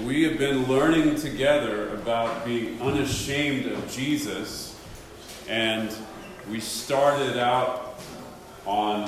we have been learning together about being unashamed of Jesus, and we started out on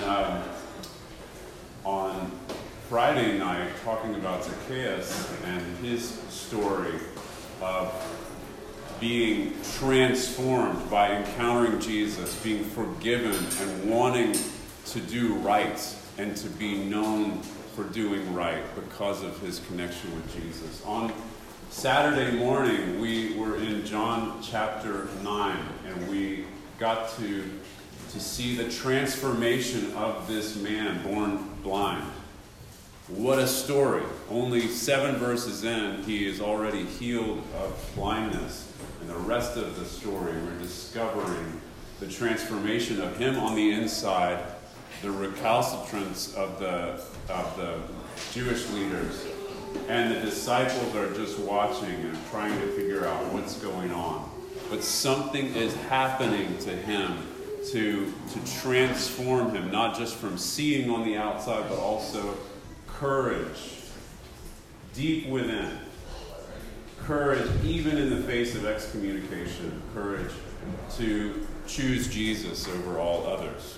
Friday night talking about Zacchaeus and his story of being transformed by encountering Jesus, being forgiven and wanting to do right and to be known for doing right because of his connection with Jesus. On Saturday morning, we were in John chapter 9, and we got to see the transformation of this man born blind. What a story. Only 7 verses in, he is already healed of blindness. And the rest of the story, we're discovering the transformation of him on the inside, the recalcitrance of the Jewish leaders, and the disciples are just watching and trying to figure out what's going on. But something is happening to him to transform him, not just from seeing on the outside, but also courage deep within. Courage even in the face of excommunication. Courage to choose Jesus over all others.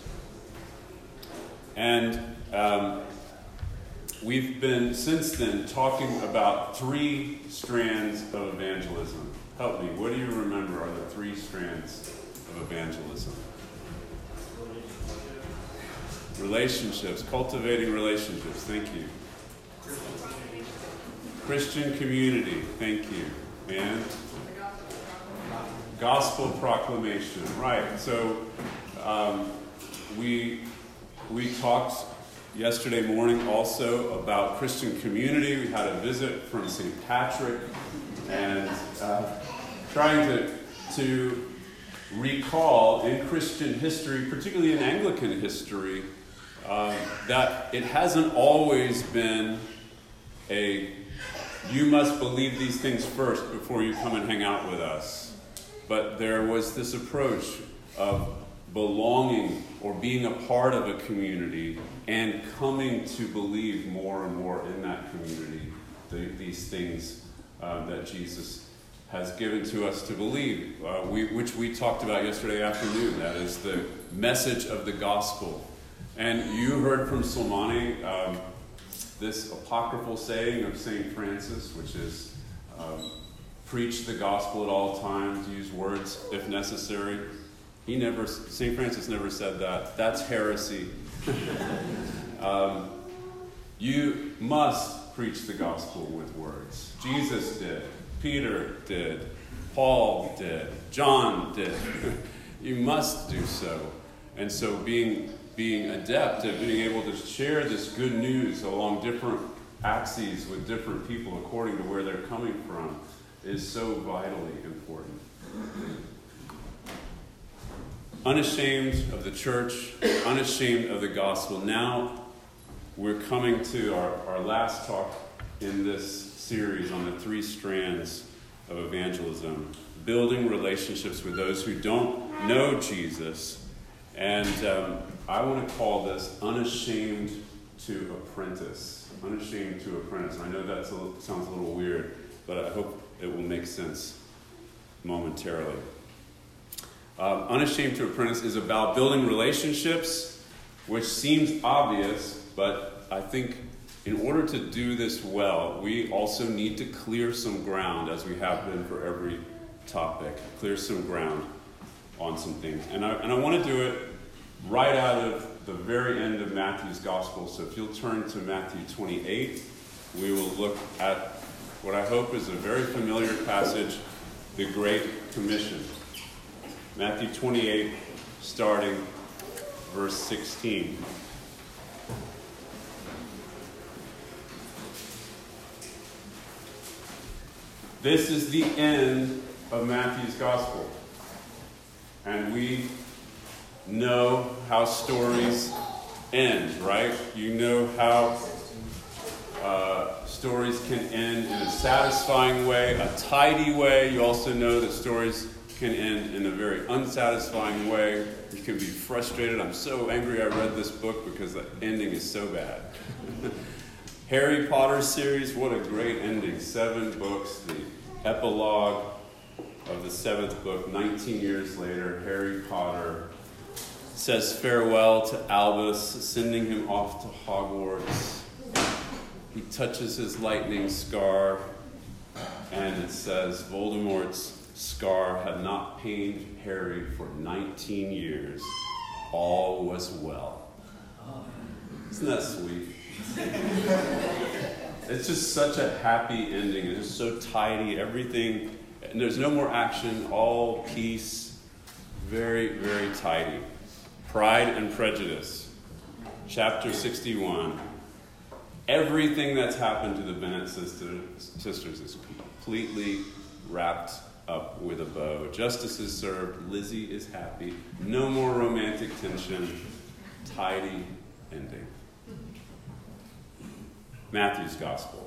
And we've been, since then, talking about 3 strands of evangelism. Help me, what do you remember are the 3 strands of evangelism? Relationships, cultivating relationships, thank you. Christian community, thank you. And gospel proclamation, right. So we talked yesterday morning also about Christian community. We had a visit from St. Patrick, and trying to recall in Christian history, particularly in Anglican history, that it hasn't always been you must believe these things first before you come and hang out with us. But there was this approach of belonging or being a part of a community and coming to believe more and more in that community, these things that Jesus has given to us to believe, which we talked about yesterday afternoon. That is the message of the gospel. And you heard from Salmani this apocryphal saying of St. Francis, which is preach the gospel at all times, use words if necessary. St. Francis never said that. That's heresy. You must preach the gospel with words. Jesus did. Peter did. Paul did. John did. You must do so. And so being adept at being able to share this good news along different axes with different people according to where they're coming from is so vitally important. Unashamed of the church, unashamed of the gospel. Now we're coming to our last talk in this series on the 3 strands of evangelism. Building relationships with those who don't know Jesus. And I want to call this unashamed to apprentice. Unashamed to apprentice. I know that sounds a little weird, but I hope it will make sense momentarily. Unashamed to apprentice is about building relationships, which seems obvious, but I think in order to do this well, we also need to clear some ground, as we have been for every topic. Clear some ground on some things. And I want to do it right out of the very end of Matthew's Gospel. So if you'll turn to Matthew 28, we will look at what I hope is a very familiar passage, the Great Commission. Matthew 28, starting verse 16. This is the end of Matthew's Gospel. And we know how stories end, right? You know how stories can end in a satisfying way, a tidy way. You also know that stories can end in a very unsatisfying way. You can be frustrated. I'm so angry I read this book because the ending is so bad. Harry Potter series, what a great ending. 7 books, the epilogue of the 7th book. 19 years later, Harry Potter says farewell to Albus, sending him off to Hogwarts. He touches his lightning scar, and it says Voldemort's scar had not pained Harry for 19 years. All was well. Isn't that sweet? It's just such a happy ending. It's just so tidy. Everything, and there's no more action, all peace. Very, very tidy. Pride and Prejudice, chapter 61. Everything that's happened to the Bennet sisters is completely wrapped up with a bow. Justice is served. Lizzie is happy. No more romantic tension. Tidy ending. Matthew's Gospel.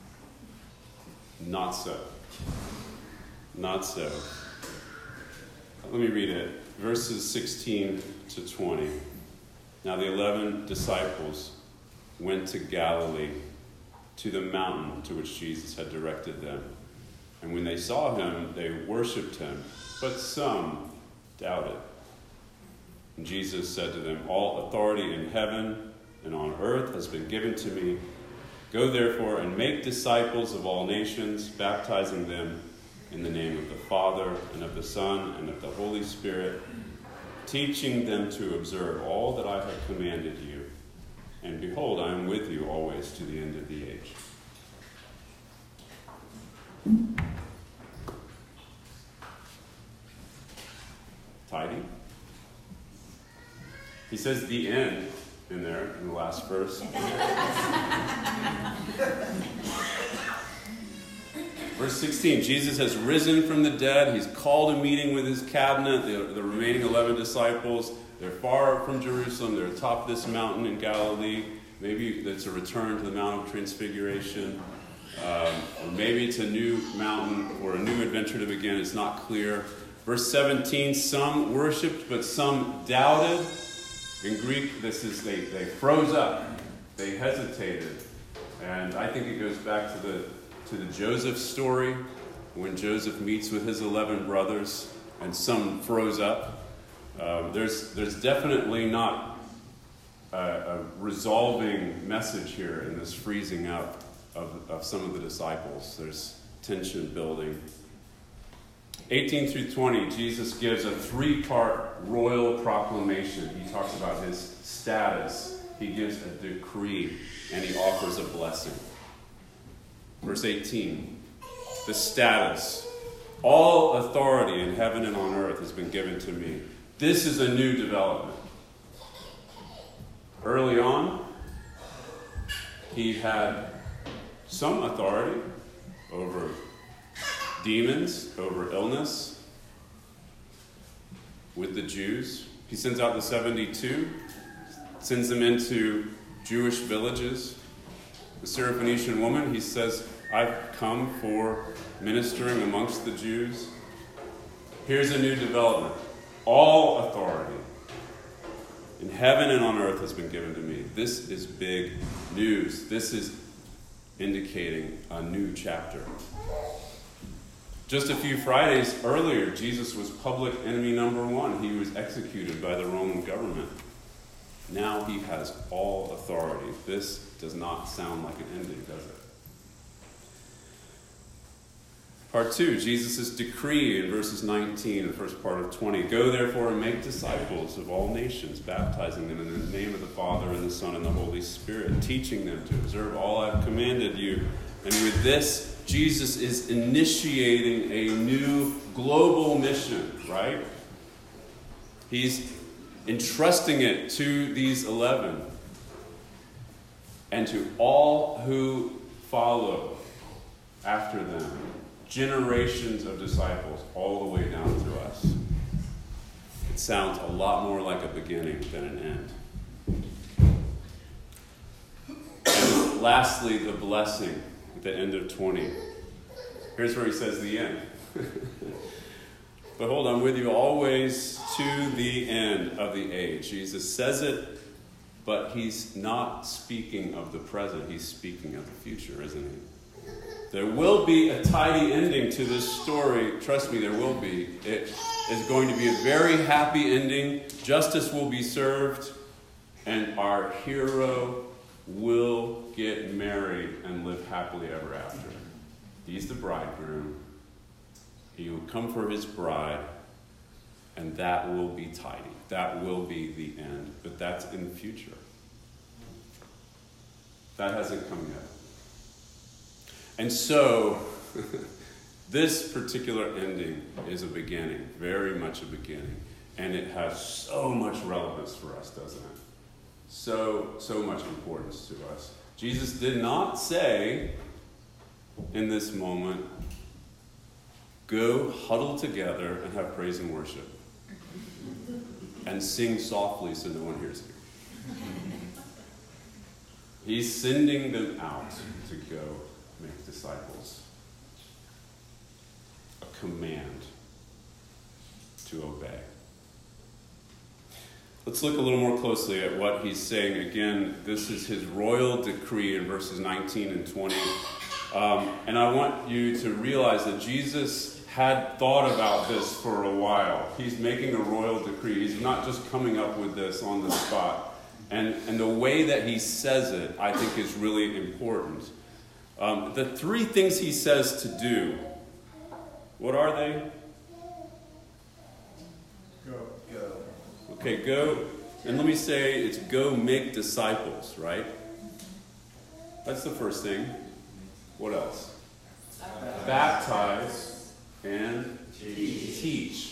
Not so. Not so. Let me read it. Verses 16 to 20. Now the 11 disciples went to Galilee, to the mountain to which Jesus had directed them. And when they saw him, they worshipped him, but some doubted. And Jesus said to them, all authority in heaven and on earth has been given to me. Go therefore and make disciples of all nations, baptizing them in the name of the Father and of the Son and of the Holy Spirit, teaching them to observe all that I have commanded you. And behold, I am with you always to the end of the age. Tidy. He says the end in there in the last verse. Verse 16, Jesus has risen from the dead. He's called a meeting with his cabinet, the remaining 11 disciples. They're far from Jerusalem. They're atop this mountain in Galilee. Maybe it's a return to the Mount of Transfiguration. Or maybe it's a new mountain or a new adventure to begin. It's not clear. Verse 17, some worshipped, but some doubted. In Greek, this is they froze up. They hesitated. And I think it goes back to the Joseph story, when Joseph meets with his 11 brothers, and some froze up. There's definitely not a resolving message here in this freezing up of some of the disciples. There's tension building. 18 through 20, Jesus gives a 3-part royal proclamation. He talks about his status. He gives a decree, and he offers a blessing. Verse 18, the status. All authority in heaven and on earth has been given to me. This is a new development. Early on, he had some authority over demons, over illness with the Jews. He sends out the 72, sends them into Jewish villages. The Syrophoenician woman, he says, I've come for ministering amongst the Jews. Here's a new development. All authority in heaven and on earth has been given to me. This is big news. This is indicating a new chapter. Just a few Fridays earlier, Jesus was public enemy number 1. He was executed by the Roman government. Now he has all authority. This does not sound like an ending, does it? Part 2, Jesus' decree in verses 19, the first part of 20. Go therefore and make disciples of all nations, baptizing them in the name of the Father and the Son and the Holy Spirit, teaching them to observe all I have commanded you. And with this, Jesus is initiating a new global mission, right? He's entrusting it to these 11 and to all who follow after them. Generations of disciples all the way down to us. It sounds a lot more like a beginning than an end. And lastly, the blessing at the end of 20. Here's where he says the end. Behold, I'm with you always to the end of the age. Jesus says it But he's not speaking of the present. He's speaking of the future, isn't he? There will be a tidy ending to this story. Trust me, there will be. It is going to be a very happy ending. Justice will be served. And our hero will get married and live happily ever after. He's the bridegroom. He will come for his bride. And that will be tidy. That will be the end. But that's in the future. That hasn't come yet. And so, this particular ending is a beginning. Very much a beginning. And it has so much relevance for us, doesn't it? So much importance to us. Jesus did not say in this moment, go huddle together and have praise and worship. And sing softly so no one hears you. He's sending them out to go make disciples. A command to obey. Let's look a little more closely at what he's saying. Again, this is his royal decree in verses 19 and 20. And I want you to realize that Jesus had thought about this for a while. He's making a royal decree. He's not just coming up with this on the spot. And the way that he says it, I think, is really important. The three things he says to do, what are they? Go. Okay, go. And let me say it's go make disciples, right? That's the first thing. What else? Baptize and teach.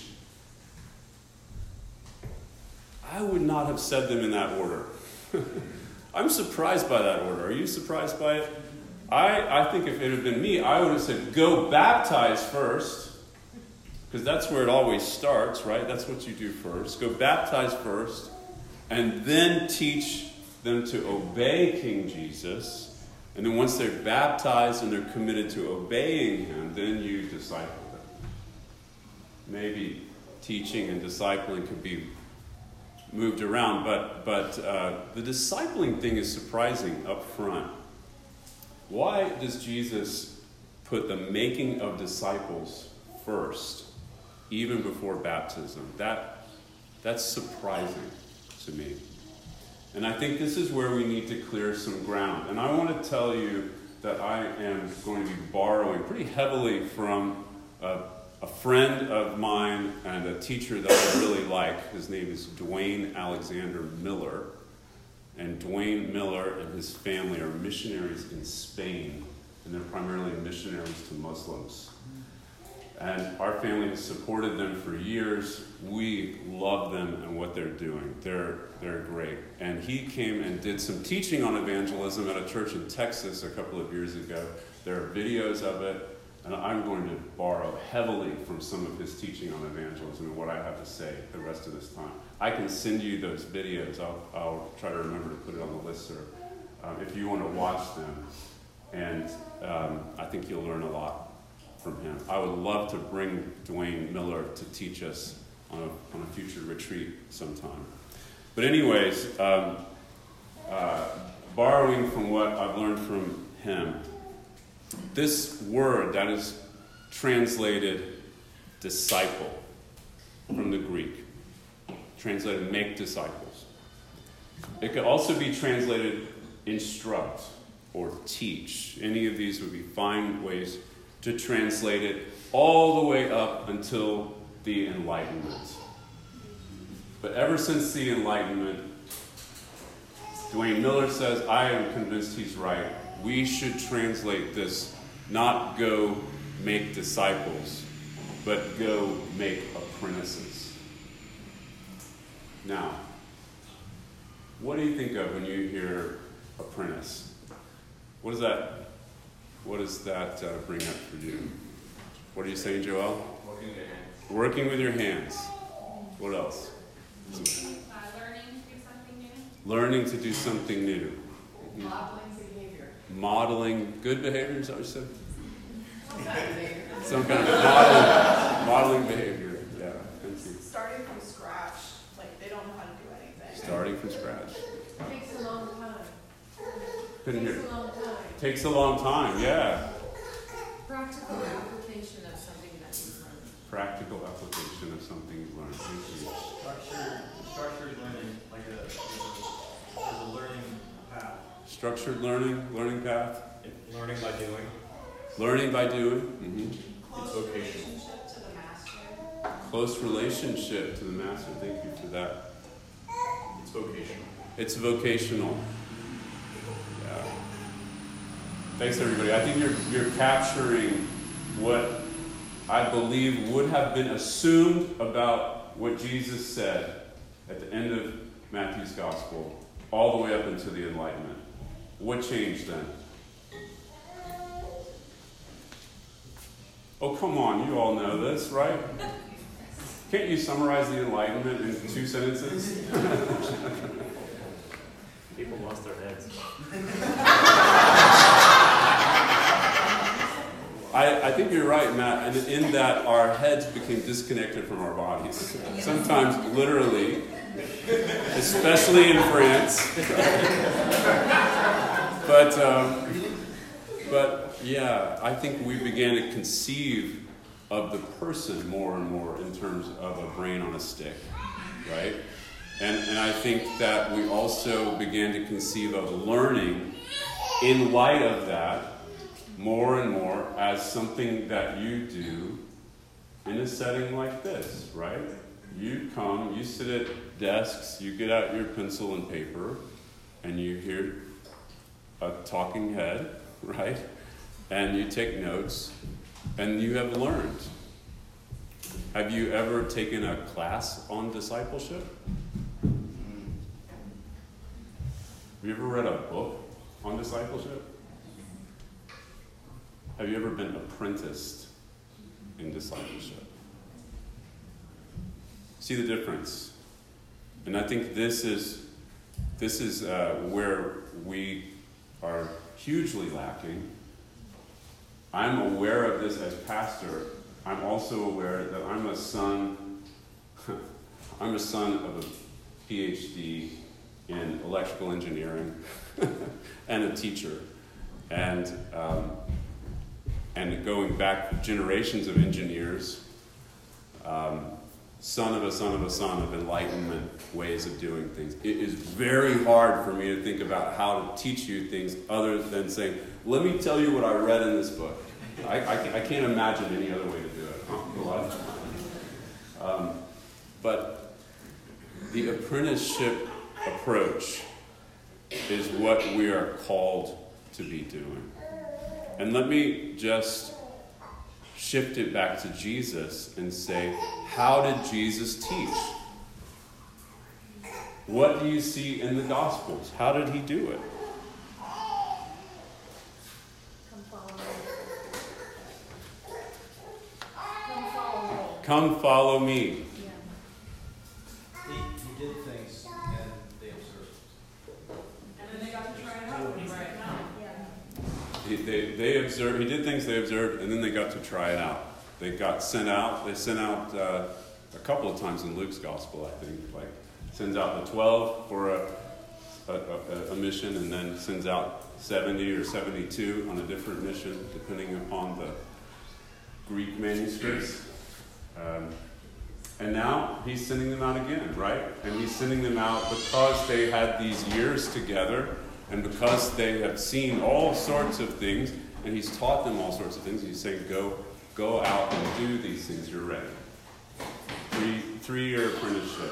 I would not have said them in that order. I'm surprised by that order. Are you surprised by it? I think if it had been me, I would have said go baptize first. Because that's where it always starts, right? That's what you do first. Go baptize first. And then teach them to obey King Jesus. And then once they're baptized and they're committed to obeying him, then you disciple them. Maybe teaching and discipling could be moved around, but the discipling thing is surprising up front. Why does Jesus put the making of disciples first, even before baptism? That's surprising to me. And I think this is where we need to clear some ground. And I want to tell you that I am going to be borrowing pretty heavily from a friend of mine and a teacher that I really like. His name is Dwayne Alexander Miller. And Dwayne Miller and his family are missionaries in Spain. And they're primarily missionaries to Muslims. And our family has supported them for years. We love them and what they're doing. They're great. And he came and did some teaching on evangelism at a church in Texas a couple of years ago. There are videos of it. And I'm going to borrow heavily from some of his teaching on evangelism and what I have to say the rest of this time. I can send you those videos. I'll try to remember to put it on the listserv if you want to watch them. And I think you'll learn a lot from him. I would love to bring Dwayne Miller to teach us on a future retreat sometime. But anyways, borrowing from what I've learned from him, this word that is translated disciple from the Greek, translated make disciples. It could also be translated instruct or teach. Any of these would be fine ways to translate it all the way up until the Enlightenment. But ever since the Enlightenment, Dwayne Miller says, I am convinced he's right. We should translate this not go make disciples, but go make apprentices. Now, what do you think of when you hear apprentice? What does that bring up for you? What are you saying, Joel? Working with your hands. Working with your hands. What else? Learning to do something new. Learning to do something new. Modeling behavior. Modeling good behavior, is that what you said? Some kind of behavior. Some kind of modeling behavior. Yeah, thank you. Starting from scratch, like they don't know how to do anything. Starting from scratch. It takes Couldn't hear. Takes a long time. Takes a long time, yeah. Practical application of something that you've learned. Practical application of something you've learned. Thank you. Structured learning, like a learning path. Structured learning path. Learning by doing. Learning by doing. Mm-hmm. Close relationship to the master. Close relationship to the master. Thank you for that. It's vocational. It's vocational. Yeah. Thanks, everybody. I think you're capturing what I believe would have been assumed about what Jesus said at the end of Matthew's Gospel, all the way up into the Enlightenment. What changed then? Oh, come on, you all know this, right? Can't you summarize the Enlightenment in 2 sentences? People lost their heads. I think you're right, Matt, and in that our heads became disconnected from our bodies. Sometimes literally, especially in France. But yeah, I think we began to conceive of the person more and more in terms of a brain on a stick, right? And I think that we also began to conceive of learning in light of that more and more as something that you do in a setting like this, right? You come, you sit at desks, you get out your pencil and paper, and you hear a talking head, right? And you take notes, and you have learned. Have you ever taken a class on discipleship? Have you ever read a book on discipleship? Have you ever been apprenticed in discipleship? See the difference? And I think this is where we are hugely lacking. I'm aware of this as pastor. I'm also aware that I'm a son of a PhD in electrical engineering and a teacher. And going back generations of engineers, son of a Enlightenment ways of doing things. It is very hard for me to think about how to teach you things other than saying, let me tell you what I read in this book. I can't imagine any other way to do it a lot of times. But the apprenticeship approach is what we are called to be doing. And let me just shift it back to Jesus and say, how did Jesus teach? What do you see in the Gospels? How did he do it? Come follow me. He did things and they observed. And then they got to try it out. Right. They observed. He did things they observed, and then they got to try it out. They got sent out. They sent out a couple of times in Luke's gospel, I think. Like sends out the 12 for a mission, and then sends out 70 or 72 on a different mission, depending upon the Greek manuscripts. And now he's sending them out again, right? And he's sending them out because they had these years together, and because they have seen all sorts of things, and he's taught them all sorts of things. He's saying, go out and do these things. You're ready. Three-year apprenticeship.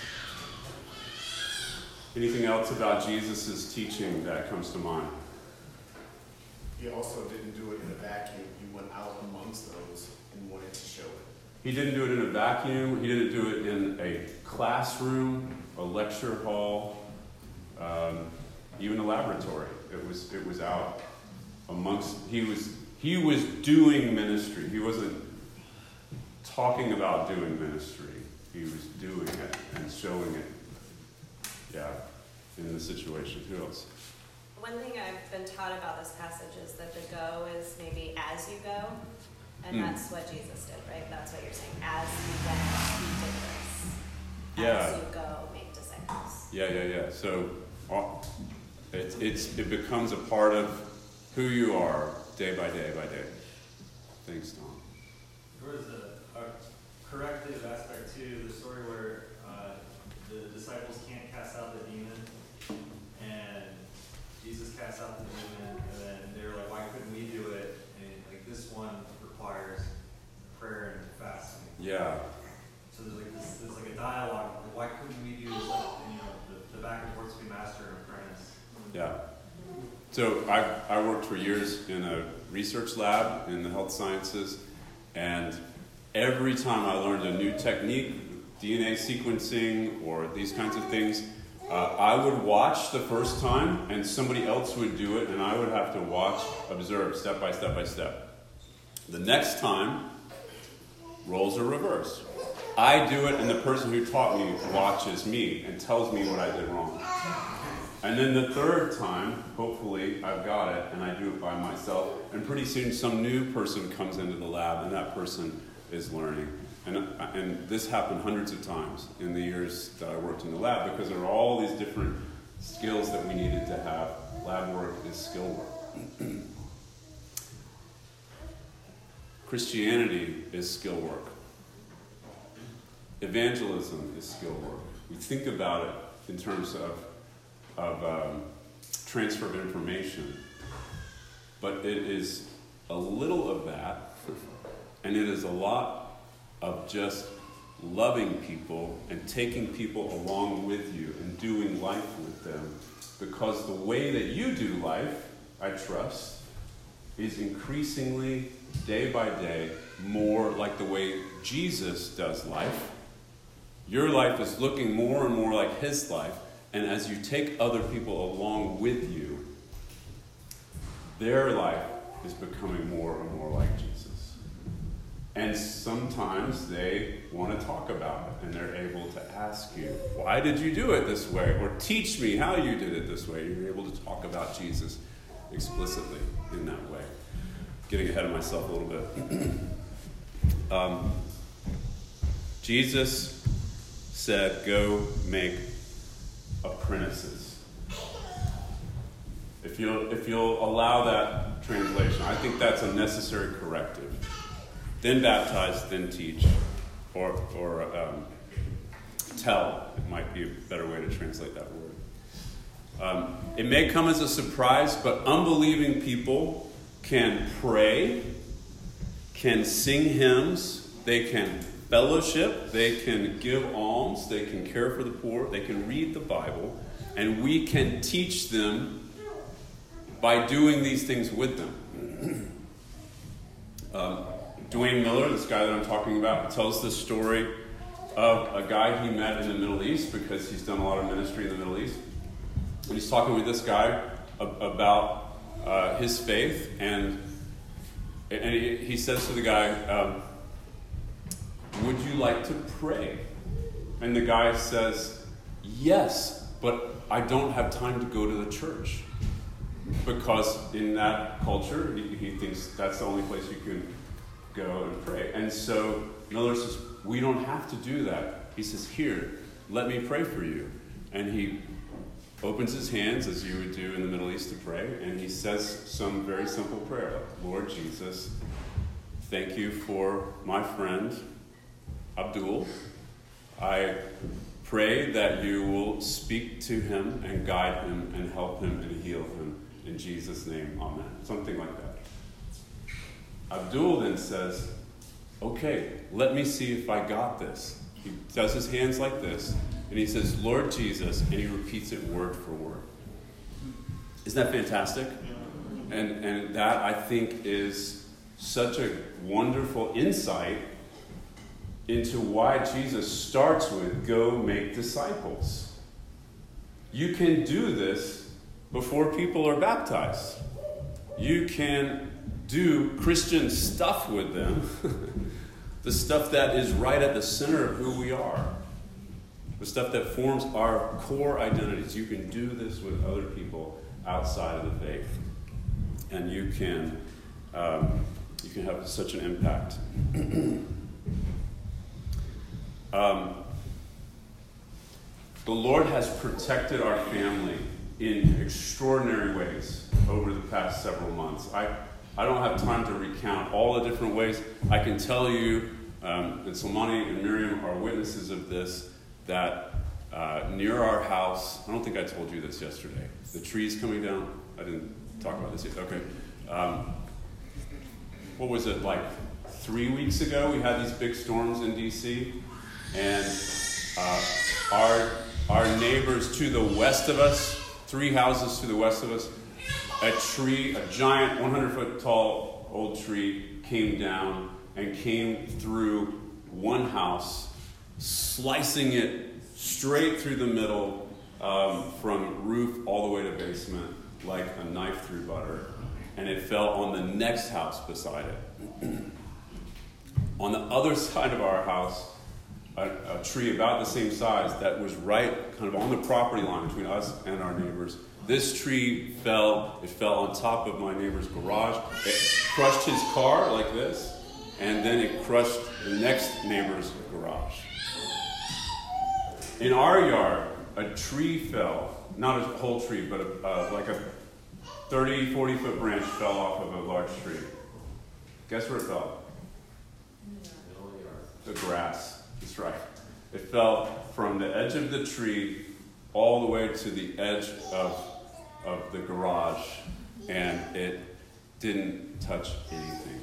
Anything else about Jesus' teaching that comes to mind? He also didn't do it in a vacuum. He went out amongst those and wanted to show it. He didn't do it in a vacuum. He didn't do it in a classroom, a lecture hall, even a laboratory. It was out amongst. He was doing ministry. He wasn't talking about doing ministry. He was doing it and showing it. Yeah, in the situation. Who else? One thing I've been taught about this passage is that the go is maybe as you go, and that's what Jesus did, right? That's what you're saying. As you went, he did this. Yeah. As you go, make disciples. Yeah. So It becomes a part of who you are day by day by day. Thanks, Tom. There was a corrective aspect to the story where the disciples can't cast out the demon, and Jesus casts out the demon, and then they're like, why couldn't we do it? And like this one requires prayer and fasting. Yeah. So there's like a dialogue. Why couldn't we do this? The back and forth between master and apprentice. Yeah. So I worked for years in a research lab in the health sciences, and every time I learned a new technique, DNA sequencing or these kinds of things, I would watch the first time and somebody else would do it, and I would have to watch, observe, step by step by step. The next time, roles are reversed. I do it, and the person who taught me watches me and tells me what I did wrong. And then the third time, hopefully, I've got it, and I do it by myself. And pretty soon, some new person comes into the lab, and that person is learning. And this happened hundreds of times in the years that I worked in the lab, because there are all these different skills that we needed to have. Lab work is skill work. Christianity is skill work. Evangelism is skill work. We think about it in terms of transfer of information, but it is a little of that, and it is a lot of just loving people and taking people along with you and doing life with them, because the way that you do life, I trust, is increasingly, day by day, more like the way Jesus does life. Your life is looking more and more like his life, and as you take other people along with you, their life is becoming more and more like Jesus. And sometimes they want to talk about it, and they're able to ask you, why did you do it this way? Or teach me how you did it this way. You're able to talk about Jesus explicitly in that way. Getting ahead of myself a little bit. Jesus said, go make apprentices. If you'll allow that translation, I think that's a necessary corrective. Then baptize, then teach, or tell. It might be a better way to translate that word. It may come as a surprise, but unbelieving people can pray, can sing hymns, they can fellowship, they can give alms, they can care for the poor, they can read the Bible, and we can teach them by doing these things with them. Dwayne Miller, this guy that I'm talking about, tells this story of a guy he met in the Middle East, because he's done a lot of ministry in the Middle East. And he's talking with this guy about his faith, and he says to the guy, would you like to pray? And the guy says, yes, but I don't have time to go to the church. Because in that culture, he thinks that's the only place you can go and pray. And so Miller says, we don't have to do that. He says, here, let me pray for you. And he opens his hands, as you would do in the Middle East, to pray, and he says some very simple prayer. Lord Jesus, thank you for my friend, Abdul. I pray that you will speak to him and guide him and help him and heal him. In Jesus' name, amen. Something like that. Abdul then says, okay, let me see if I got this. He does his hands like this, and he says, Lord Jesus, and he repeats it word for word. Isn't that fantastic? And that, I think, is such a wonderful insight into why Jesus starts with, go make disciples. You can do this before people are baptized. You can do Christian stuff with them, the stuff that is right at the center of who we are, the stuff that forms our core identities. You can do this with other people outside of the faith, and you can have such an impact. The Lord has protected our family in extraordinary ways over the past several months. I don't have time to recount all the different ways. I can tell you, and Salmani and Miriam are witnesses of this, that near our house, I don't think I told you this yesterday, the trees coming down, I didn't talk about this yet, okay. What was it, like 3 weeks ago, we had these big storms in DC, and our neighbors to the west of us, 3 houses to the west of us, a giant 100-foot tall old tree came down and came through one house, slicing it straight through the middle, from roof all the way to basement, like a knife through butter. And it fell on the next house beside it. On the other side of our house, a tree about the same size that was right kind of on the property line between us and our neighbors. This tree fell on top of my neighbor's garage. It crushed his car like this, and then it crushed the next neighbor's garage. In our yard, a tree fell, not a whole tree, but like a 30, 40-foot branch fell off of a large tree. Guess where it fell? The grass. That's right. It fell from the edge of the tree all the way to the edge of the garage, and it didn't touch anything.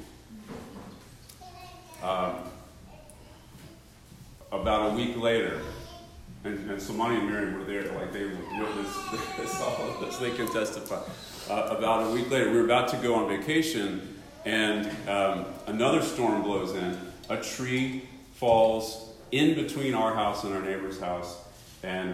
About a week later, and Salmani and Miriam were there, like they witnessed all of this, they can testify. About a week later, we were about to go on vacation, and another storm blows in. A tree falls in between our house and our neighbor's house, and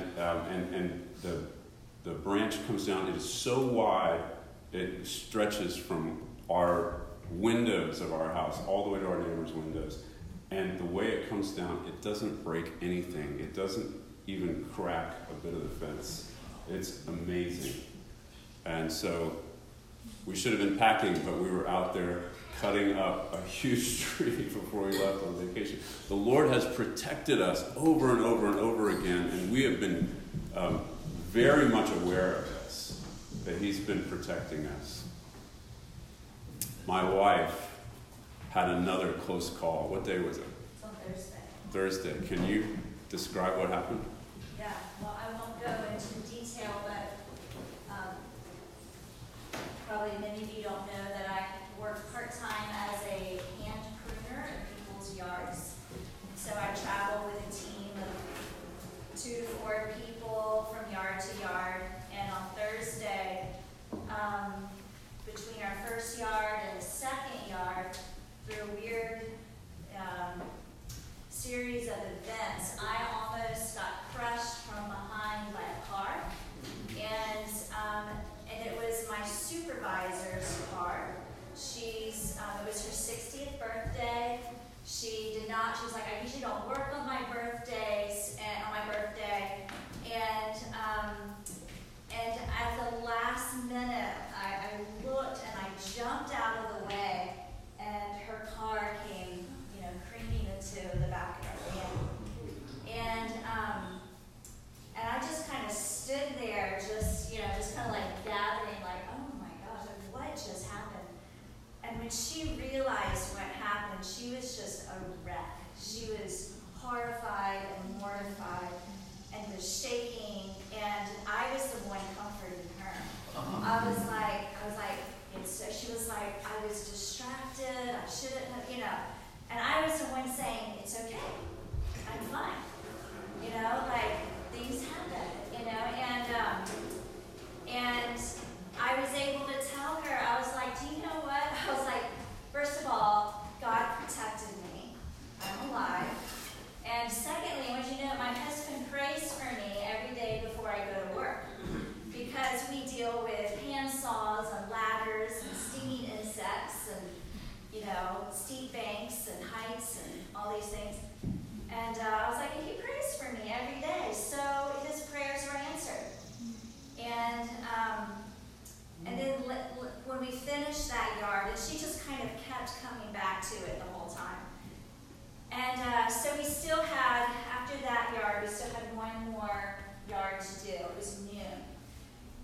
the branch comes down. It is so wide, it stretches from our windows of our house all the way to our neighbor's windows. And the way it comes down, it doesn't break anything. It doesn't even crack a bit of the fence. It's amazing. And so we should have been packing, but we were out there cutting up a huge tree before we left on vacation. The Lord has protected us over and over and over again, and we have been very much aware of this, that He's been protecting us. My wife had another close call. What day was it? It's on Thursday. Thursday. Can you describe what happened? Yeah, well, I won't go into detail, but probably many of you don't know that I work part-time as a hand pruner in people's yards. So I travel with a team of 2 to 4 people from yard to yard. And on Thursday, between our first yard and the second yard, through a weird series of events, I almost got crushed from behind by a car. And it was my supervisor's car. It was her 60th birthday. She was like, I usually don't work on my birthdays, and on my birthday. And at the last minute, I looked and I jumped out of the way, and her car came, creaming into the back of her van. And I just kind of stood there, just kind of like gathering, like, oh my gosh, like, what just happened? And when she realized what happened, she was just a wreck. She was horrified and mortified and was shaking, and I was the one comforting her. I was like, she was like, I was distracted, I shouldn't have, and I was the one saying, it's okay, I'm fine, like, things happen, and I was able to tell her, I was like, do you know what? I was like, first of all, God protected me, I'm alive, and secondly, my husband prays for me every day before I go to work, because we deal with hand saws and ladders and stinging insects and, steep banks and heights and all these things. And I was like, he prays for me every day, so his prayers were answered. And then when we finished that yard, and she just kind of kept coming back to it the whole time. And so we still had, after that yard, we still had one more yard to do. It was noon.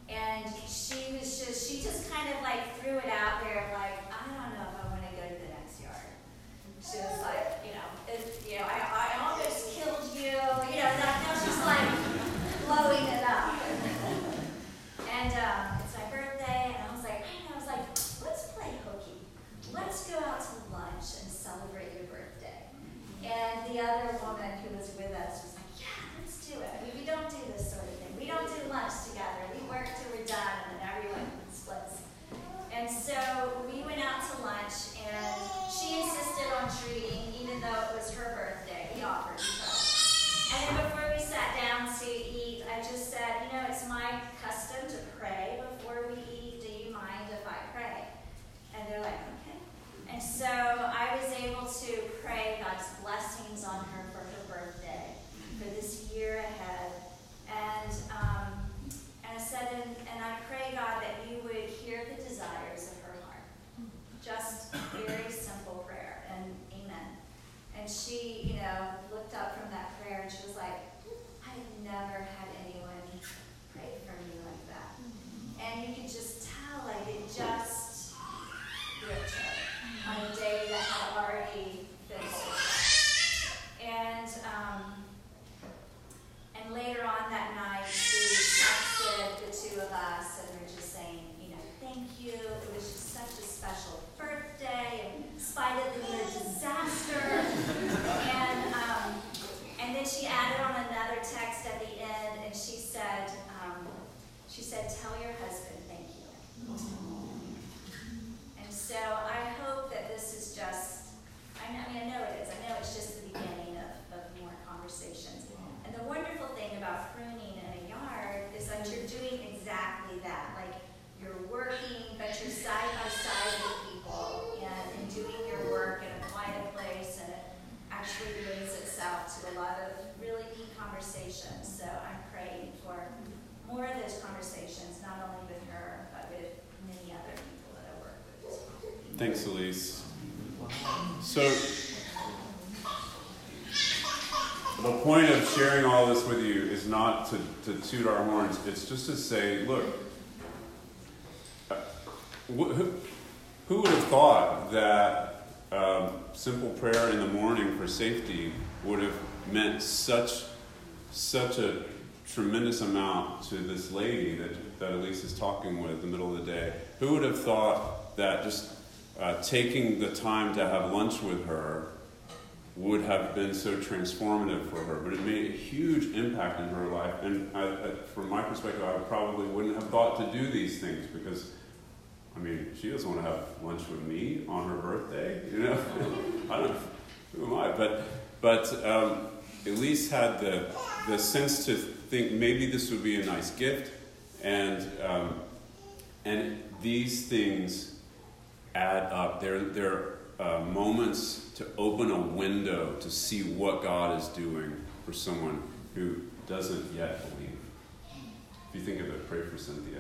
And she just kind of like threw it out there, like, I don't know if I want to go to the next yard. She was like, I almost killed you, that was just like blowing it up. And it's my birthday, and I was like, let's play hooky. Let's go out to lunch and celebrate your birthday. And the other woman who was with us was like, yeah, let's do it. We don't do this sort of thing. We don't do lunch together. We work till we're done, and then everyone splits. And so we went out to lunch, and she insisted on treating, even though it was her birthday. We offered each other. And then before we sat down to eat, I just said, it's my custom to pray before we eat. Do you mind if I pray? And they're like, okay. And so I was able to pray God's blessings on her for her birthday, for this year ahead. And I said, and I pray, God, that you would hear the desires of her heart. Just a very simple prayer, and amen. And she, looked up from that prayer, and she was like, I've never had anyone pray for me like that. And you could just tell, like, it just gripped her on a day that had already been so tough. And later on that night, we texted the two of us, and we're just saying, thank you. It was just such a special birthday, in spite of the near disaster. And then she added on another text at the end, and she said, tell your husband thank you. And so I hope that this is just, I know it is. I know it's just the beginning of more conversations. And the wonderful thing about pruning in a yard is that you're doing exactly that. Like, you're working, but you're side by side with people and doing your work in a quiet place, and it actually lends itself to a lot of really deep conversations. So I'm praying for more of those conversations, not only with her, but with many other people that I work with as well. Thanks, Elise. So, the point of sharing all this with you is not to toot our horns. It's just to say, look, who would have thought that simple prayer in the morning for safety would have meant such a tremendous amount to this lady that Elise is talking with in the middle of the day? Who would have thought that just taking the time to have lunch with her would have been so transformative for her? But it made a huge impact in her life. And from my perspective, I probably wouldn't have thought to do these things because, she doesn't want to have lunch with me on her birthday, I don't know, who am I? But Elise had the sense to think maybe this would be a nice gift, and these things add up. They're moments to open a window to see what God is doing for someone who doesn't yet believe. If you think of it, pray for Cynthia.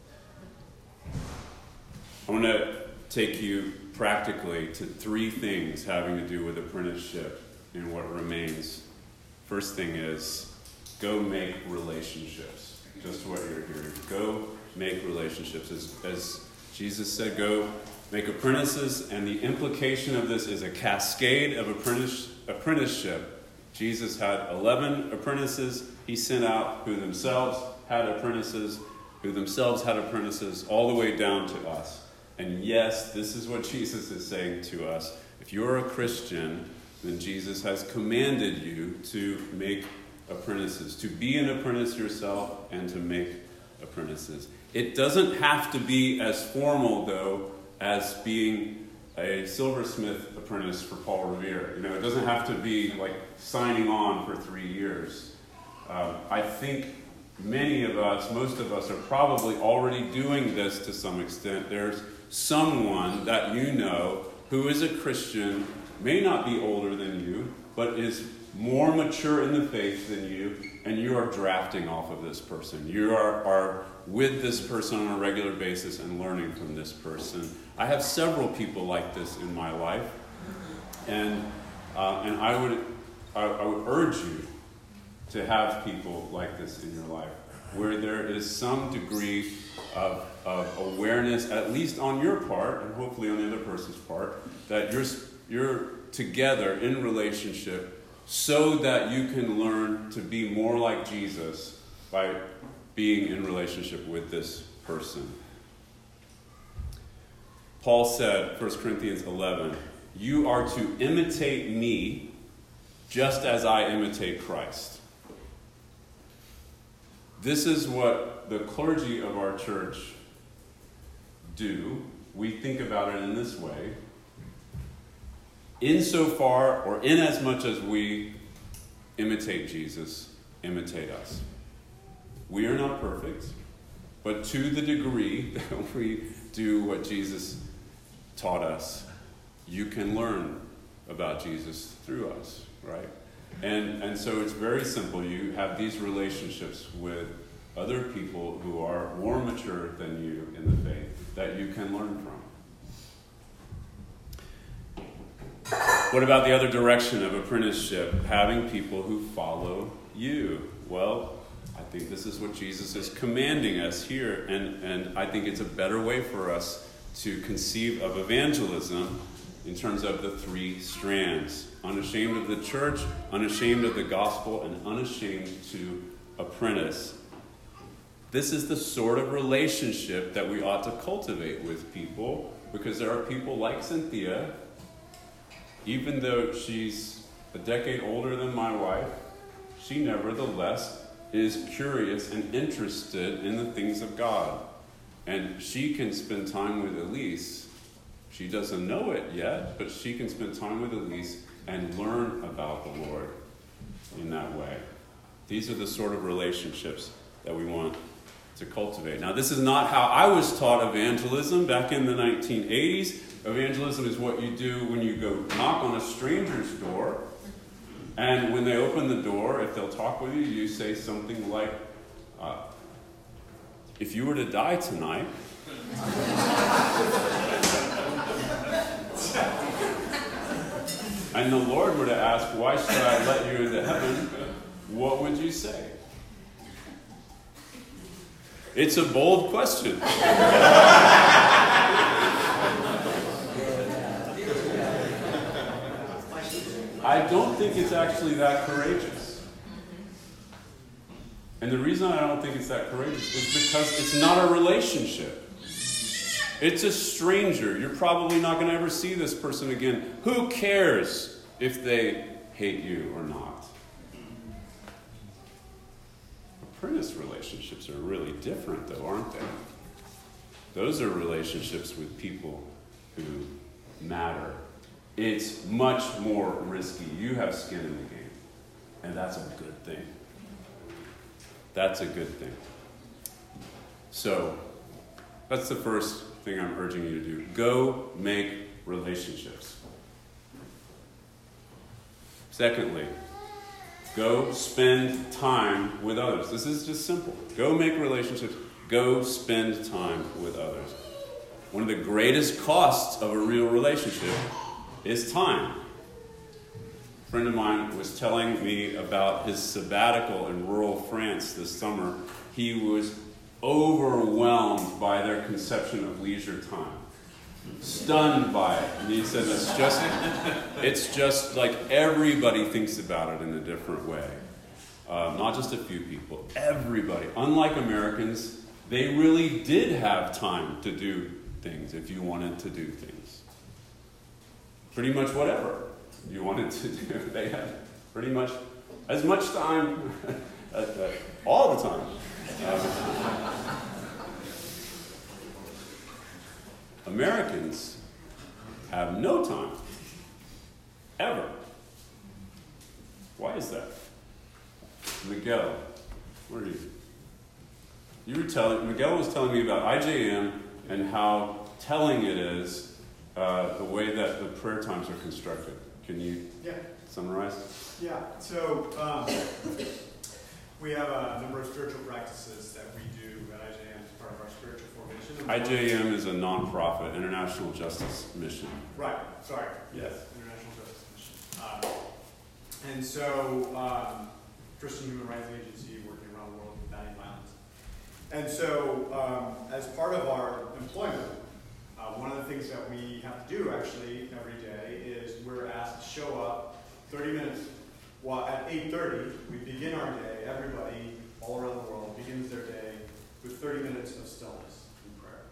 I want to take you practically to 3 things having to do with apprenticeship and what remains. First thing is, go make relationships. Just what you're hearing. Go make relationships. As Jesus said, go make apprentices, and the implication of this is a cascade of apprenticeship. Jesus had 11 apprentices he sent out who themselves had apprentices, who themselves had apprentices, all the way down to us. And yes, this is what Jesus is saying to us. If you're a Christian, then Jesus has commanded you to make apprentices, to be an apprentice yourself and to make apprentices. It doesn't have to be as formal, though, as being a silversmith apprentice for Paul Revere. It doesn't have to be like signing on for 3 years. I think many of us, most of us, are probably already doing this to some extent. There's someone that you know who is a Christian, may not be older than you, but is more mature in the faith than you, and you are drafting off of this person. You are with this person on a regular basis and learning from this person. I have several people like this in my life, and I would urge you to have people like this in your life. where there is some degree of awareness, at least on your part, and hopefully on the other person's part, that you're together in relationship so that you can learn to be more like Jesus by being in relationship with this person. Paul said, 1 Corinthians 11, "You are to imitate me just as I imitate Christ." This is what the clergy of our church do. We think about it in this way. Insofar or in as much as we imitate Jesus, imitate us. We are not perfect, but to the degree that we do what Jesus taught us, you can learn about Jesus through us, right? And so it's very simple. You have these relationships with other people who are more mature than you in the faith that you can learn from. What about the other direction of apprenticeship? Having people who follow you. Well, I think this is what Jesus is commanding us here, and I think it's a better way for us to conceive of evangelism in terms of the three strands. Unashamed of the church, unashamed of the gospel, and unashamed to apprentice. This is the sort of relationship that we ought to cultivate with people, because there are people like Cynthia, even though she's a decade older than my wife, she nevertheless is curious and interested in the things of God. And she can spend time with Elise. She doesn't know it yet, but she can spend time with Elise and learn about the Lord in that way. These are the sort of relationships that we want to cultivate. Now, this is not how I was taught evangelism back in the 1980s. Evangelism is what you do when you go knock on a stranger's door, and when they open the door, if they'll talk with you, you say something like, "If you were to die tonight," and the Lord were to ask, "Why should I let you into heaven?" what would you say? It's a bold question. I don't think it's actually that courageous. And the reason I don't think it's that courageous is because it's not a relationship. It's a stranger. You're probably not going to ever see this person again. Who cares if they hate you or not? Apprentice relationships are really different, though, aren't they? Those are relationships with people who matter. It's much more risky. You have skin in the game. And that's a good thing. That's a good thing. So, that's the first thing I'm urging you to do. Go make relationships. Secondly, go spend time with others. This is just simple. Go make relationships. Go spend time with others. One of the greatest costs of a real relationship is time. A friend of mine was telling me about his sabbatical in rural France this summer. He was overwhelmed by their conception of leisure time. Stunned by it. And he said it's just like everybody thinks about it in a different way. Not just a few people. Everybody. Unlike Americans, they really did have time to do things if you wanted to do things. Pretty much whatever you wanted to do. They had pretty much as much time all the time. Americans have no time. Ever. Why is that? Miguel, where are you? Miguel was telling me about IJM and how telling it is the way that the prayer times are constructed. Can you summarize? Yeah, so we have a number of spiritual practices that we do at IJM as part of our spiritual formation. IJM is a non-profit, International Justice Mission. Right, sorry. Yes. International Justice Mission. And so, Christian Human Rights Agency working around the world combating violence And so, as part of our employment, one of the things that we have to do actually every day is we're asked to show up 30 minutes. Well, at 8:30, we begin our day. Everybody all around the world begins their day with 30 minutes of stillness and prayer.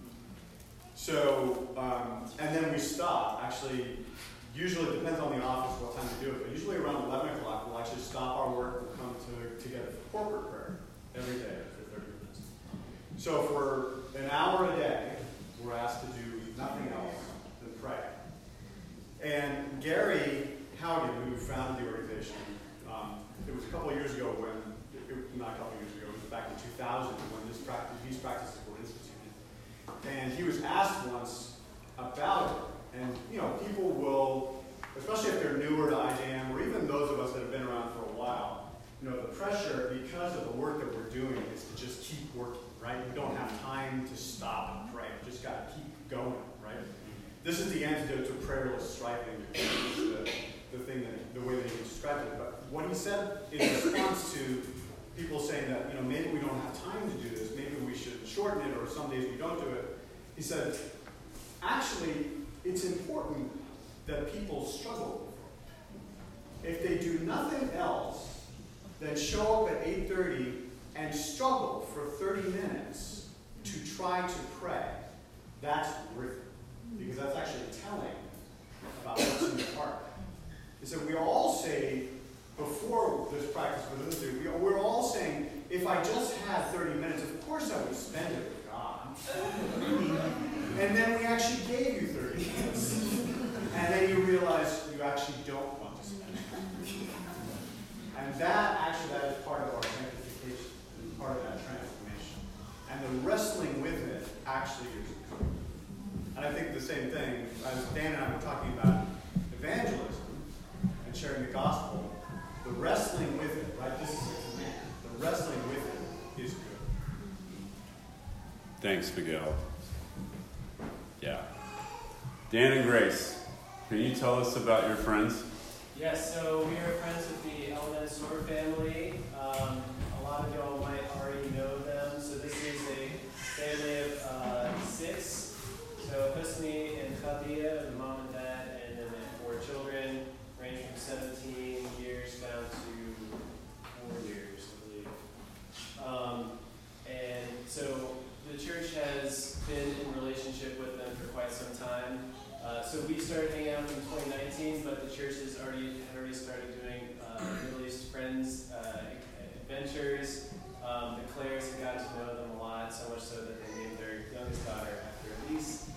So, and then we stop. Actually, usually it depends on the office what time we do it, but usually around 11 o'clock we'll actually stop our work. We'll come together for corporate prayer every day for 30 minutes. So for an hour a day, we're asked to do nothing else than pray. And Gary Haugen, who founded the organization, it was a couple of years ago not a couple of years ago, it was back in 2000 when these practices were instituted. And he was asked once about it. And, people will, especially if they're newer to IJM, or even those of us that have been around for a while, the pressure, because of the work that we're doing, is to just keep working, right? We don't have time to stop and pray. We just got to keep going, right? This is the antidote to prayerless striving, the way that he described it. But what he said in response to people saying that, maybe we don't have time to do this, maybe we should shorten it, or some days we don't do it, he said, actually, it's important that people struggle with it. If they do nothing else than show up at 8:30 and struggle for 30 minutes to try to pray, that's worth it. Because that's actually telling about what's in your heart. He said, we all say, before this practice was instituted, we're all saying, if I just had 30 minutes, of course I would spend it with God. And then we actually gave you 30 minutes. And then you realize you actually don't want to spend it. And that is part of our sanctification, part of that transformation. And the wrestling with it actually is good. And I think the same thing, as Dan and I were talking about evangelism and sharing the gospel, the wrestling with it, right? This is a command. The wrestling with it is good. Thanks, Miguel. Yeah. Dan and Grace, can you tell us about your friends? Yes, so we are friends with the Element Store family. A lot of y'all might already know them. So this is a family of 6. So Husni and Khadija, the mom and dad, and then they have 4 children, range from 17 years down to 4 years, I believe. And so the church has been in relationship with them for quite some time. So we started hanging out in 2019, but the church had already started doing Middle East Friends adventures. The Claires had gotten to know them a lot, so much so that they named their youngest daughter after Elise.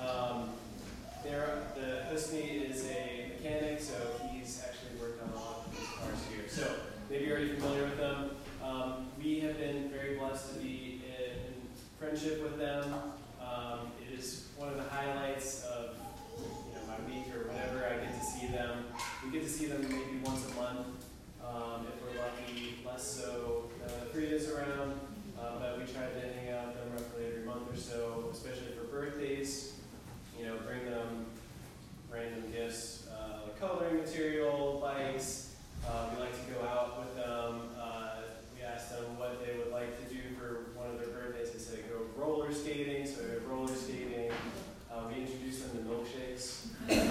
The Husni is a mechanic, so he's actually worked on a lot of these cars here. So maybe you're already familiar with them. We have been very blessed to be in friendship with them. It is one of the highlights of my week or whenever I get to see them. We get to see them maybe once a month, if we're lucky, less so Frida's around, but we try to hang out with them roughly every month or so, especially for birthdays. Bring them random gifts, like coloring material, bikes. We like to go out with them. We asked them what they would like to do for one of their birthdays. They said go roller skating, so we have roller skating. We introduced them to milkshakes.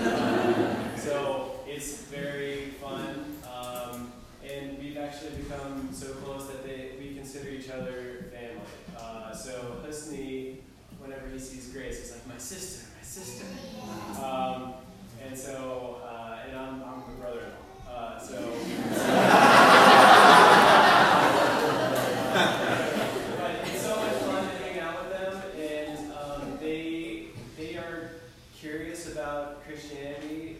So it's very fun. And we've actually become so close that we consider each other family. So Husni, whenever he sees Grace, he's like, my sister. And so, and I'm the brother-in-law. But it's so much fun to hang out with them, and they are curious about Christianity.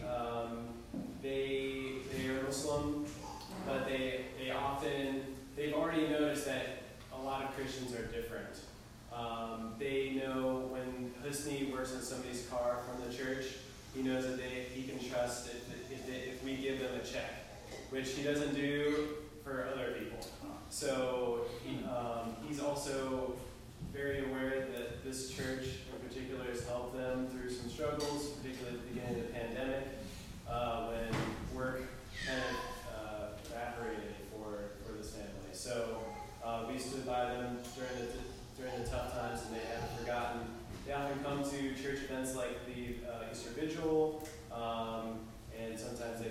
They are Muslim, but they've already noticed that a lot of Christians are different. They know when Husni works on somebody's car from the church, he knows that he can trust if we give them a check, which he doesn't do for other people. So he's also very aware that this church in particular has helped them through some struggles, particularly at the beginning of the pandemic, when work kind of evaporated for this family. So we stood by them during the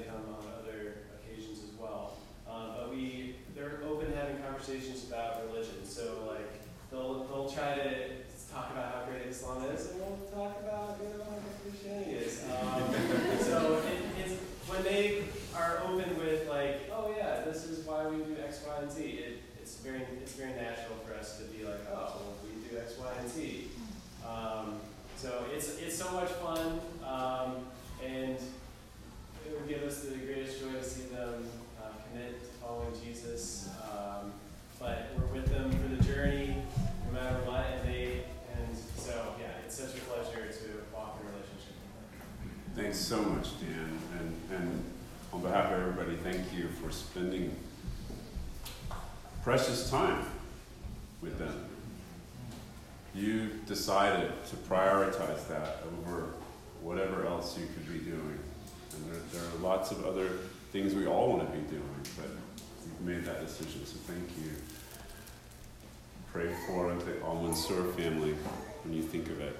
come on other occasions as well. But they're open to having conversations about religion. So like they'll try to talk about how great Islam is, and we'll talk about how good Christianity is. So it's when they are open with like, oh yeah, this is why we do X, Y, and Z. It's very natural for us to be like, oh, well, we do X, Y, and Z. So it's so much fun, and it would give us the greatest joy to see them commit to following Jesus. But we're with them for the journey, no matter what, and so yeah, it's such a pleasure to walk in a relationship with them. Thanks so much, Dan. And on behalf of everybody, thank you for spending precious time with them. You decided to prioritize that over whatever else you could be doing. And there are lots of other things we all want to be doing, but you've made that decision, so thank you. Pray for the Al-Mansour family when you think of it.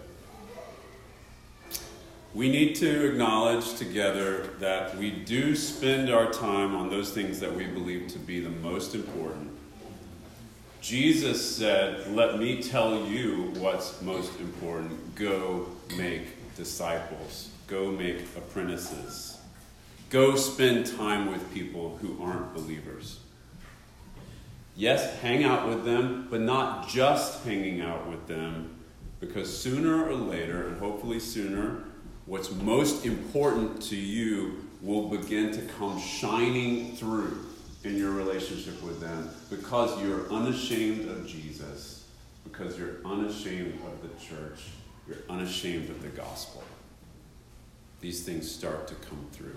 We need to acknowledge together that we do spend our time on those things that we believe to be the most important. Jesus said, "Let me tell you what's most important. Go make disciples. Go make apprentices. Go spend time with people who aren't believers." Yes, hang out with them, but not just hanging out with them, because sooner or later, and hopefully sooner, what's most important to you will begin to come shining through in your relationship with them, because you're unashamed of Jesus, because you're unashamed of the church, you're unashamed of the gospel. These things start to come through.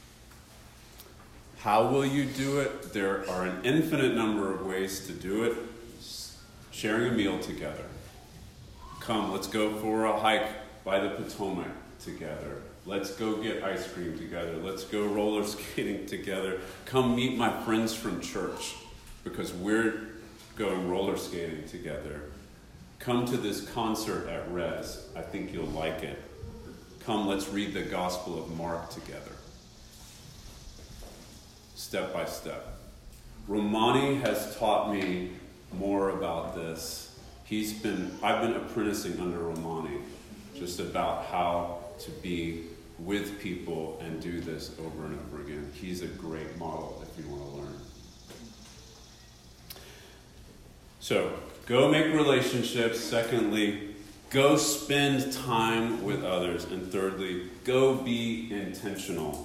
How will you do it? There are an infinite number of ways to do it. Sharing a meal together. Come, let's go for a hike by the Potomac together. Let's go get ice cream together. Let's go roller skating together. Come meet my friends from church, because we're going roller skating together. Come to this concert at Res. I think you'll like it. Come, let's read the Gospel of Mark together. Step by step. Romani has taught me more about this. I've been apprenticing under Romani, just about how to be with people and do this over and over again. He's a great model if you want to learn. So, go make relationships. Secondly, go spend time with others. And thirdly, go be intentional.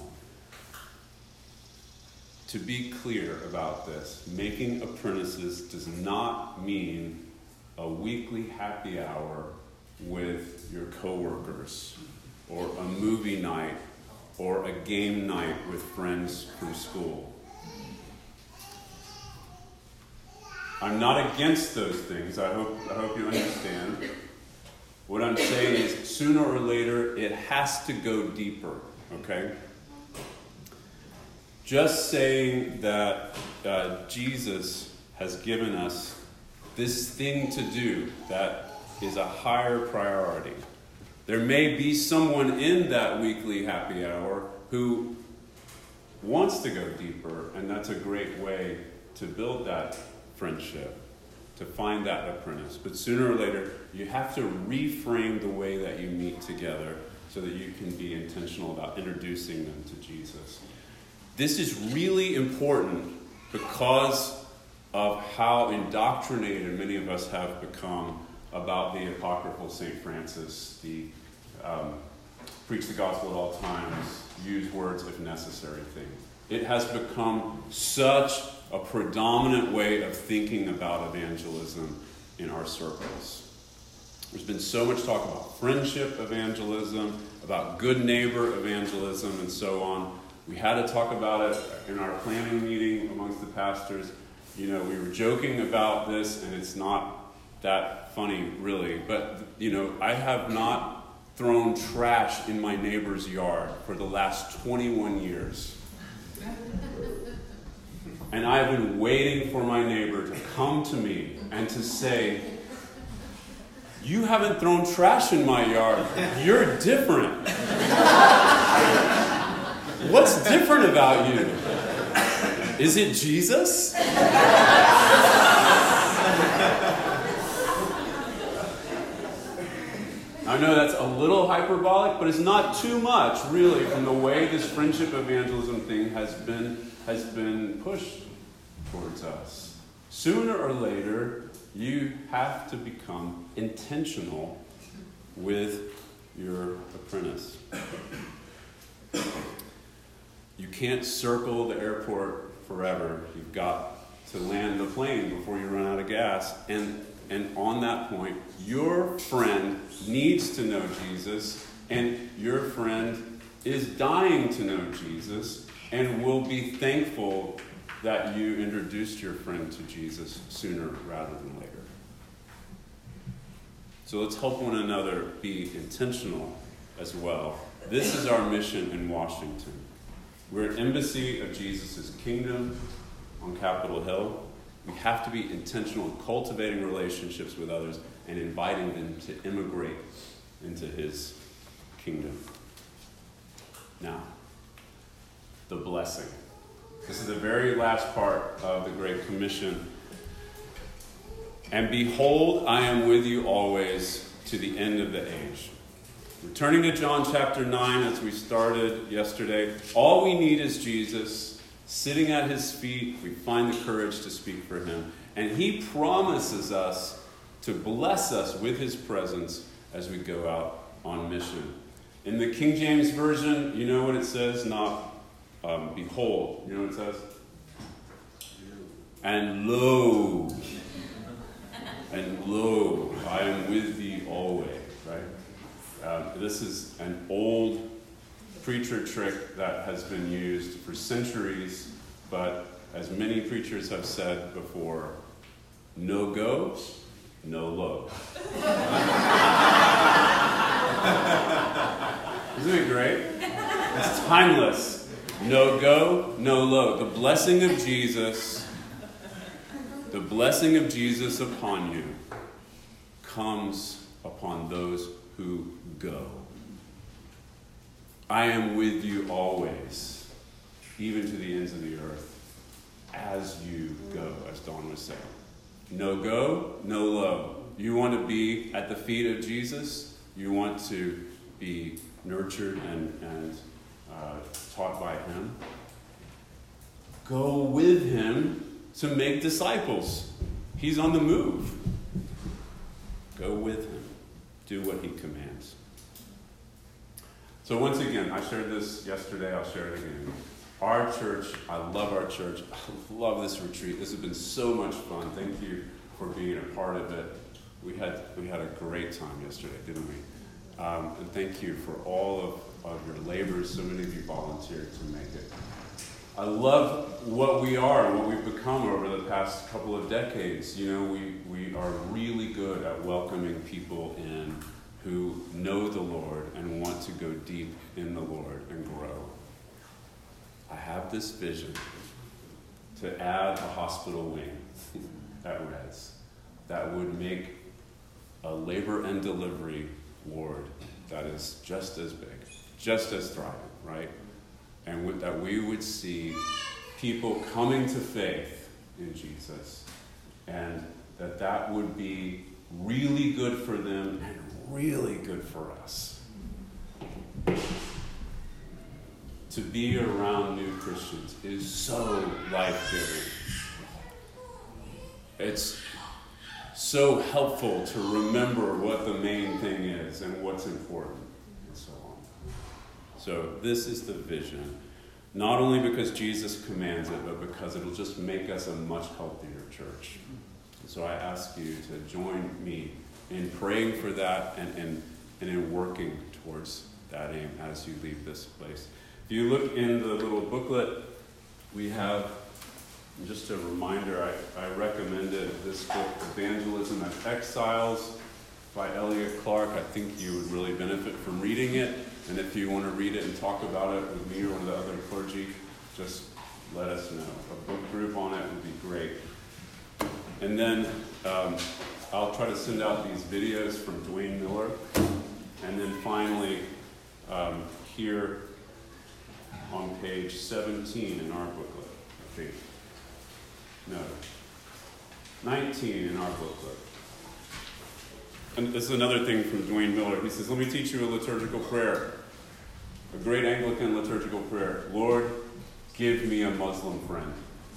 To be clear about this, making apprentices does not mean a weekly happy hour with your coworkers, or a movie night, or a game night with friends from school. I'm not against those things. I hope you understand. What I'm saying is, sooner or later, it has to go deeper, okay? Just saying that Jesus has given us this thing to do that is a higher priority. There may be someone in that weekly happy hour who wants to go deeper, and that's a great way to build that friendship, to find that apprentice. But sooner or later, you have to reframe the way that you meet together so that you can be intentional about introducing them to Jesus. This is really important because of how indoctrinated many of us have become about the apocryphal St. Francis, the preach the gospel at all times, use words if necessary thing. It has become such a predominant way of thinking about evangelism in our circles. There's been so much talk about friendship evangelism, about good neighbor evangelism, and so on. We had to talk about it in our planning meeting amongst the pastors. You know, we were joking about this, and it's not that funny, really. But, you know, I have not thrown trash in my neighbor's yard for the last 21 years. And I've been waiting for my neighbor to come to me and to say, "You haven't thrown trash in my yard. You're different." What's different about you? Is it Jesus? I know that's a little hyperbolic, but it's not too much, really, from the way this friendship evangelism thing has been pushed towards us. Sooner or later, you have to become intentional with your apprentice. You can't circle the airport forever. You've got to land the plane before you run out of gas. And on that point, your friend needs to know Jesus, and your friend is dying to know Jesus, and will be thankful that you introduced your friend to Jesus sooner rather than later. So let's help one another be intentional as well. This is our mission in Washington. We're an embassy of Jesus' kingdom on Capitol Hill. We have to be intentional in cultivating relationships with others and inviting them to immigrate into his kingdom. Now, the blessing. This is the very last part of the Great Commission. And behold, I am with you always to the end of the age. Returning to John chapter 9, as we started yesterday, all we need is Jesus. Sitting at his feet, we find the courage to speak for him. And he promises us to bless us with his presence as we go out on mission. In the King James Version, you know what it says? Not behold. You know what it says? And lo, I am with thee always, right? This is an old preacher trick that has been used for centuries, but as many preachers have said before, no go, no low. Isn't it great? It's timeless. No go, no low. The blessing of Jesus upon you comes upon those who go. I am with you always, even to the ends of the earth, as you go, as Dawn was saying. No go, no low. You want to be at the feet of Jesus? You want to be nurtured and taught by him? Go with him to make disciples. He's on the move. Go with him. Do what he commands. So once again, I shared this yesterday, I'll share it again. Our church, I love our church. I love this retreat. This has been so much fun. Thank you for being a part of it. We had a great time yesterday, didn't we? And thank you for all of your labors. So many of you volunteered to make it. I love what we are and what we've become over the past couple of decades. You know, we are really good at welcoming people in who know the Lord and want to go deep in the Lord and grow. I have this vision to add a hospital wing at Reds that would make a labor and delivery ward that is just as big, just as thriving, right? And that we would see people coming to faith in Jesus, and that would be really good for them and really good for us. To be around new Christians is so life-giving. It's so helpful to remember what the main thing is and what's important and so on. So this is the vision, not only because Jesus commands it, but because it'll just make us a much healthier church. So I ask you to join me in praying for that and in working towards that aim as you leave this place. If you look in the little booklet, we have just a reminder. I recommended this book, Evangelism as Exiles by Elliot Clark. I think you would really benefit from reading it. And if you want to read it and talk about it with me or one of the other clergy, just let us know. A book group on it would be great. And then I'll try to send out these videos from Dwayne Miller. And then finally, here on page 17 in our booklet, I think. No, 19 in our booklet. And this is another thing from Dwayne Miller. He says, let me teach you a liturgical prayer. A great Anglican liturgical prayer. Lord, give me a Muslim friend.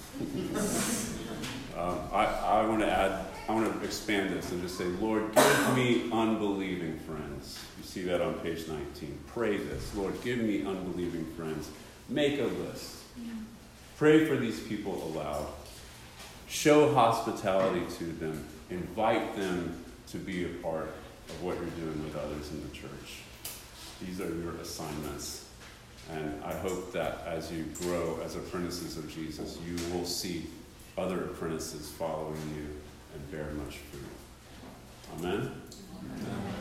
I want to expand this and just say, Lord, give me unbelieving friends. You see that on page 19. Pray this. Lord, give me unbelieving friends. Make a list. Pray for these people aloud. Show hospitality to them. Invite them to be a part of what you're doing with others in the church. These are your assignments. And I hope that as you grow as apprentices of Jesus, you will see other apprentices following you and bear much fruit. Amen? Amen.